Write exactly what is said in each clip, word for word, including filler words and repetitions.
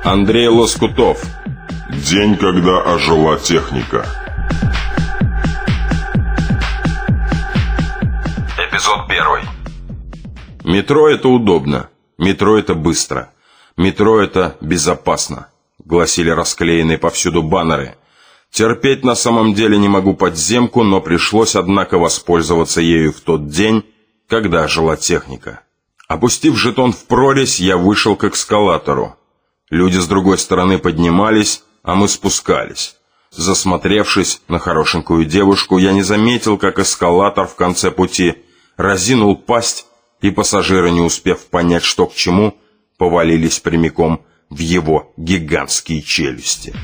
Андрей Лоскутов. День, когда ожила техника. Эпизод первый. Метро — это удобно. Метро — это быстро. Метро — это безопасно, гласили расклеенные повсюду баннеры. Терпеть на самом деле не могу подземку, но пришлось, однако, воспользоваться ею в тот день, когда ожила техника. Опустив жетон в прорезь, я вышел к эскалатору. Люди с другой стороны поднимались, а мы спускались. Засмотревшись на хорошенькую девушку, я не заметил, как эскалатор в конце пути разинул пасть, и пассажиры, не успев понять, что к чему, повалились прямиком в его гигантские челюсти.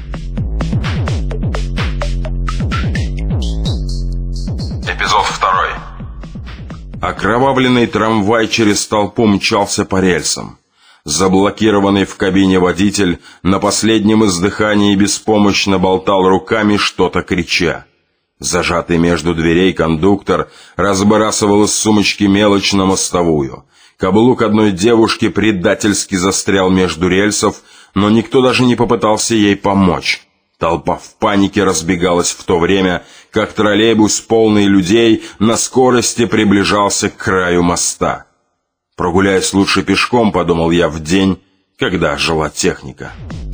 Эпизод второй. Окровавленный трамвай через толпу мчался по рельсам. Заблокированный в кабине водитель на последнем издыхании беспомощно болтал руками, что-то крича. Зажатый между дверей кондуктор разбрасывал из сумочки мелочь на мостовую. Каблук одной девушки предательски застрял между рельсов, но никто даже не попытался ей помочь. Толпа в панике разбегалась в то время, как троллейбус, полный людей, на скорости приближался к краю моста. «Прогуляюсь лучше пешком», — подумал я в день, когда ожила техника.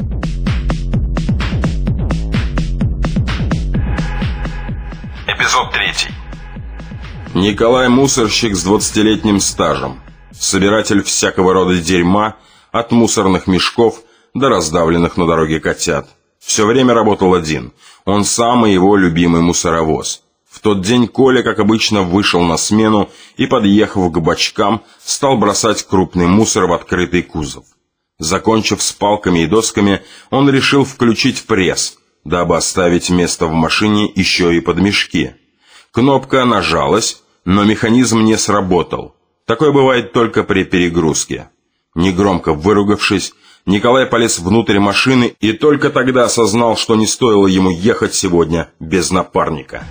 Эпизод третий. Николай Мусорщик с двадцатилетним стажем. Собиратель всякого рода дерьма, от мусорных мешков до раздавленных на дороге котят. Все время работал один. Он сам и его любимый мусоровоз. В тот день Коля, как обычно, вышел на смену и, подъехав к бачкам, стал бросать крупный мусор в открытый кузов. Закончив с палками и досками, он решил включить пресс, дабы оставить место в машине еще и под мешки. Кнопка нажалась, но механизм не сработал. Такое бывает только при перегрузке. Негромко выругавшись, Николай полез внутрь машины и только тогда осознал, что не стоило ему ехать сегодня без напарника.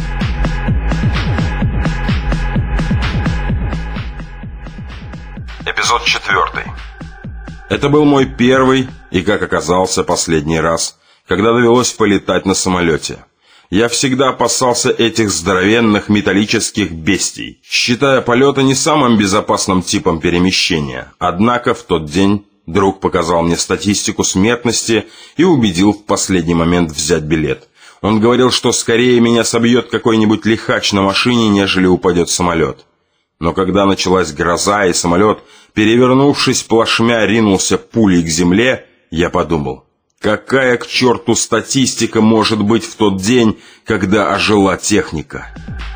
Эпизод четвертый. Это был мой первый и, как оказался, последний раз, когда довелось полетать на самолете. Я всегда опасался этих здоровенных металлических бестий, считая полеты не самым безопасным типом перемещения. Однако в тот день друг показал мне статистику смертности и убедил в последний момент взять билет. Он говорил, что скорее меня собьет какой-нибудь лихач на машине, нежели упадет самолет. Но когда началась гроза и самолет, перевернувшись плашмя, ринулся пулей к земле, я подумал: какая к черту статистика может быть в тот день, когда ожила техника?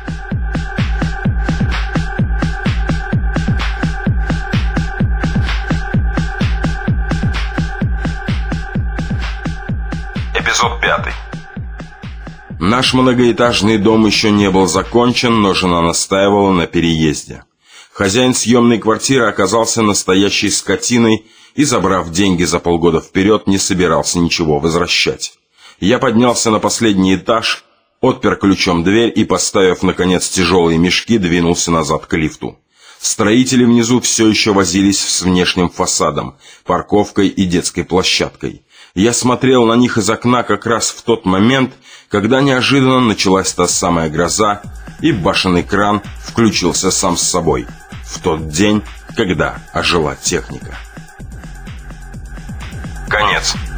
Эпизод пятый. Наш многоэтажный дом еще не был закончен, но жена настаивала на переезде. Хозяин съемной квартиры оказался настоящей скотиной и, забрав деньги за полгода вперед, не собирался ничего возвращать. Я поднялся на последний этаж, отпер ключом дверь и, поставив, наконец, тяжелые мешки, двинулся назад к лифту. Строители внизу все еще возились с внешним фасадом, парковкой и детской площадкой. Я смотрел на них из окна как раз в тот момент, когда неожиданно началась та самая гроза, и башенный кран включился сам с собой. В тот день, когда ожила техника. Конец.